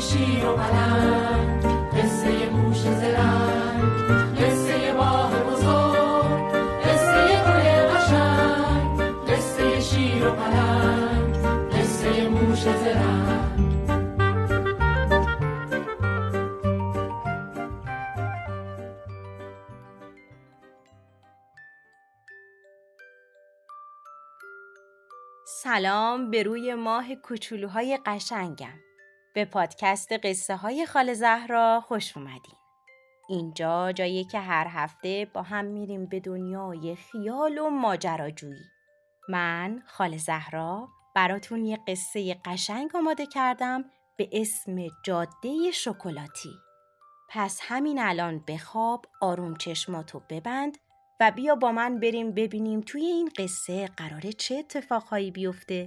شیر و پلنگ، قصه موش زرنگ، قصه باغ بزرگ، قصه گل قشنگ، قصه شیر و پلنگ، قصه موش زرنگ. سلام به روی ماه کوچولوهای قشنگم. به پادکست قصه های خاله زهرا خوش اومدین. اینجا جاییه که هر هفته با هم میریم به دنیای خیال و ماجراجویی. من خاله زهرا براتون یه قصه قشنگ آماده کردم به اسم جاده شکلاتی. پس همین الان بخواب، آروم چشماتو ببند و بیا با من بریم ببینیم توی این قصه قراره چه اتفاقهایی بیفته.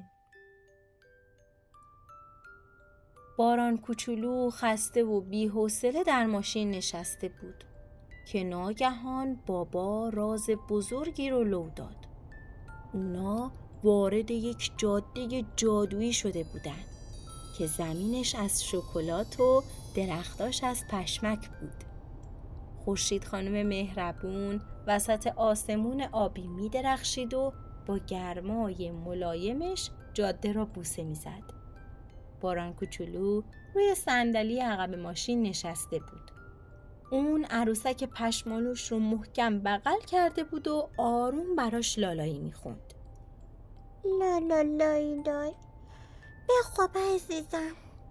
باران کوچولو خسته و بی‌حوصله در ماشین نشسته بود که ناگهان بابا راز بزرگی رو لو داد. اونا وارد یک جاده جادویی شده بودن که زمینش از شکلات و درختاش از پشمک بود. خورشید خانم مهربون وسط آسمون آبی می درخشید و با گرمای ملایمش جاده را بوسه می زد. باران کوچولو روی صندلی عقب ماشین نشسته بود. اون عروسک پشمالوش رو محکم بغل کرده بود و آروم براش لالایی می خوند. لا لا لای لای، بخواب عزیزم.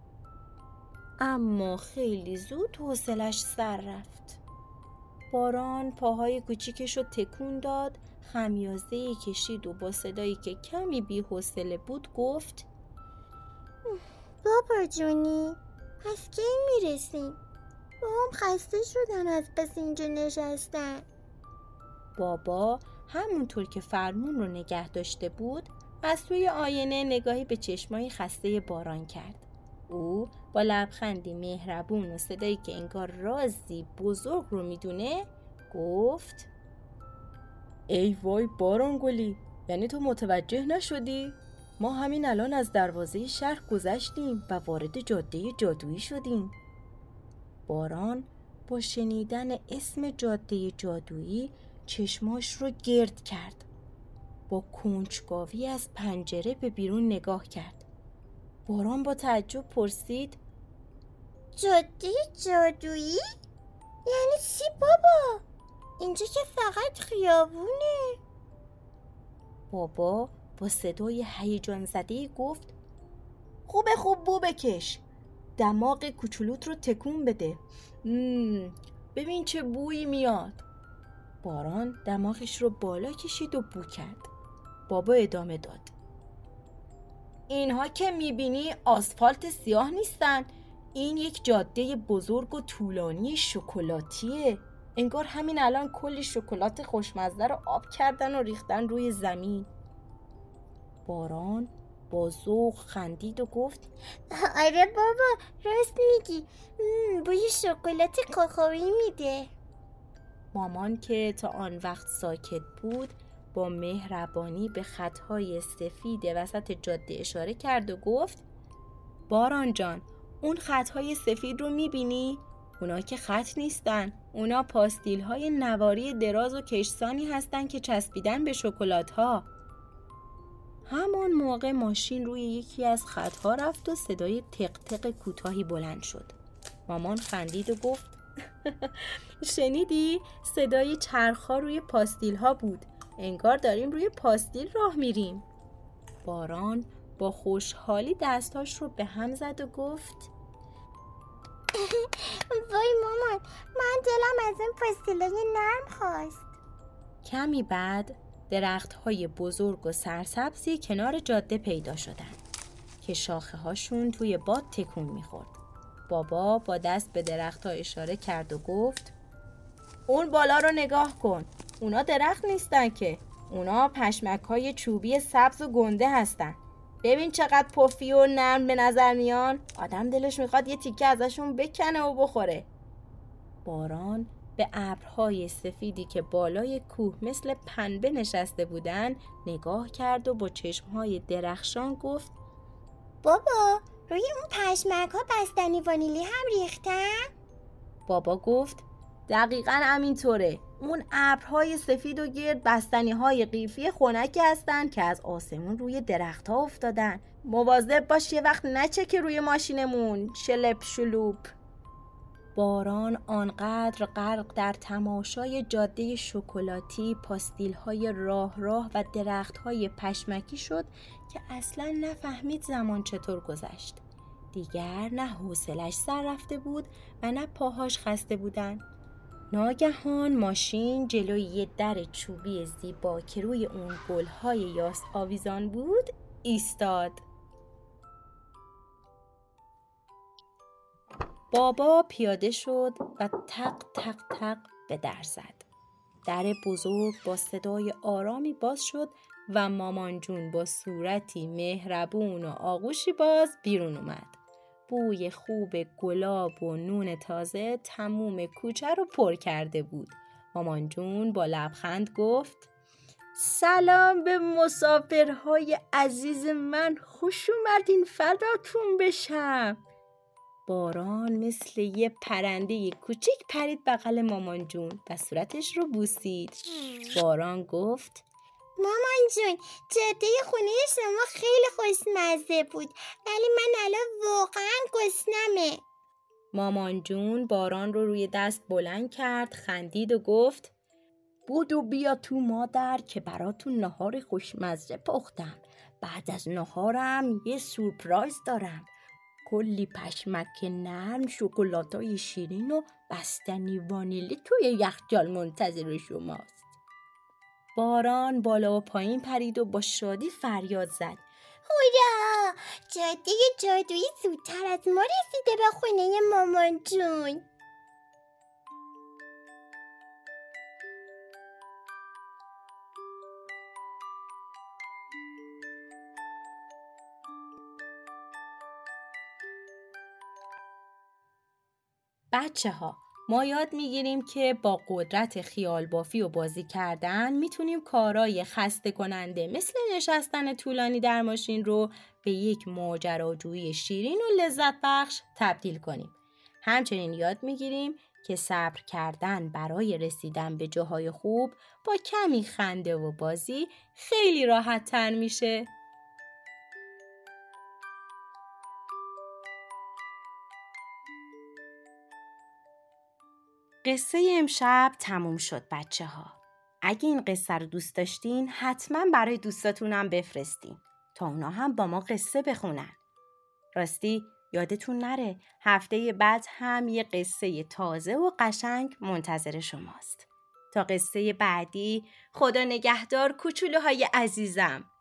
اما خیلی زود حوصلش سر رفت. باران پاهای کوچیکش رو تکون داد، خمیازه‌ای کشید و با صدایی که کمی بی‌حوصله بود گفت: بابا جونی، پس کی میرسیم؟ بابام خسته شدن از بس اینجا نشستن. بابا همونطور که فرمون رو نگه داشته بود از توی آینه نگاهی به چشمای خسته باران کرد. او با لبخندی مهربون و صدایی که انگار رازی بزرگ رو میدونه گفت: ای وای باران گلی، یعنی تو متوجه نشدی؟ ما همین الان از دروازه شهر گذشتیم و وارد جاده جادویی شدیم. باران با شنیدن اسم جاده جادویی چشماش رو گرد کرد. با کنجکاوی از پنجره به بیرون نگاه کرد. باران با تعجب پرسید: جاده جادویی؟ یعنی چی بابا؟ اینجا که فقط خیابونه. بابا با صدای هیجان زده‌ای گفت: خوب بو بکش، دماغ کوچولوت رو تکون بده. ببین چه بویی میاد. باران دماغش رو بالا کشید و بو کرد. بابا ادامه داد: اینها که میبینی آسفالت سیاه نیستن، این یک جاده بزرگ و طولانی شکلاتیه. انگار همین الان کلی شکلات خوشمزه رو آب کردن و ریختن روی زمین. باران با ذوق خندید و گفت: آره بابا، راست میگی. بوی شکلات کاکائویی میده. مامان که تا آن وقت ساکت بود با مهربانی به خطهای سفید وسط جاده اشاره کرد و گفت: باران جان، اون خطهای سفید رو میبینی؟ اونا که خط نیستن، اونا پاستیل های نواری دراز و کشسانی هستن که چسبیدن به شکلات ها. همان موقع ماشین روی یکی از خطها رفت و صدای تق تق کوتاهی بلند شد. مامان خندید و گفت: شنیدی؟ صدای چرخ‌ها روی پاستیل ها بود. انگار داریم روی پاستیل راه میریم. باران با خوشحالی دستاش رو به هم زد و گفت: وای مامان، من دلم از این پاستیلای نرم خواست. کمی بعد درخت‌های بزرگ و سرسبزی کنار جاده پیدا شدند که شاخه هاشون توی باد تکون میخورد. بابا با دست به درخت‌ها اشاره کرد و گفت: اون بالا رو نگاه کن. اونا درخت نیستن که، اونا پشمک‌های چوبی سبز و گنده هستن. ببین چقدر پفی و نرم به نظر میان. آدم دلش میخواد یه تیکه ازشون بکنه و بخوره. باران به ابرهای سفیدی که بالای کوه مثل پنبه نشسته بودن نگاه کرد و با چشمهای درخشان گفت: بابا، روی اون پشمک ها بستنی وانیلی هم ریختن؟ بابا گفت دقیقاً همینطوره. اون ابرهای سفید و گرد بستنی‌های قیفی خنکی هستن که از آسمون روی درخت‌ها افتادن. مواظب باش یه وقت نچکه روی ماشینمون. شلپ شلوپ. باران آنقدر غرق در تماشای جاده شکلاتی، پاستیل‌های راه و درخت‌های پشمکی شد که اصلاً نفهمید زمان چطور گذشت. دیگر نه حوصلش سر رفته بود و نه پاهاش خسته بودن. ناگهان ماشین جلوی یه در چوبی زیبا که روی اون گل‌های یاس آویزان بود ایستاد. بابا پیاده شد و تق تق تق به در زد. در بزرگ با صدای آرامی باز شد و مامان جون با صورتی مهربون و آغوشی باز بیرون اومد. بوی خوب گلاب و نون تازه تموم کوچه رو پر کرده بود. مامان جون با لبخند گفت سلام به مسافرهای عزیز من، خوش اومدین، فداتون بشم. باران مثل یه پرنده کوچیک پرید بغل مامان جون و صورتش رو بوسید. باران گفت مامان جون، جاده خونه شما خیلی خوشمزه بود، ولی من الان واقعا گشنمه. مامان جون باران رو روی دست بلند کرد، خندید و گفت بودو بیا تو مادر که براتون نهار خوشمزه پختم. بعد از نهارم یه سورپرایز دارم. کلی پشمک نرم، شکلاتای شیرین و بستنی وانیلی توی یخچال منتظر شماست. باران بالا و پایین پرید و با شادی فریاد زد هورا! جاده جادویی زودتر از ما رسیده به خونه مامان جون. بچه‌ها، ما یاد میگیریم که با قدرت خیال بافی و بازی کردن میتونیم کارهای خسته کننده مثل نشستن طولانی در ماشین رو به یک ماجراجویی شیرین و لذت بخش تبدیل کنیم. همچنین یاد میگیریم که صبر کردن برای رسیدن به جاهای خوب با کمی خنده و بازی خیلی راحت تر میشه. قصه امشب تموم شد بچه‌ها. اگه این قصه رو دوست داشتین حتما برای دوستاتونم بفرستین تا اونا هم با ما قصه بخونن. راستی یادتون نره هفته بعد هم یه قصه تازه و قشنگ منتظر شماست. تا قصه بعدی، خدا نگهدار کوچولوهای عزیزم.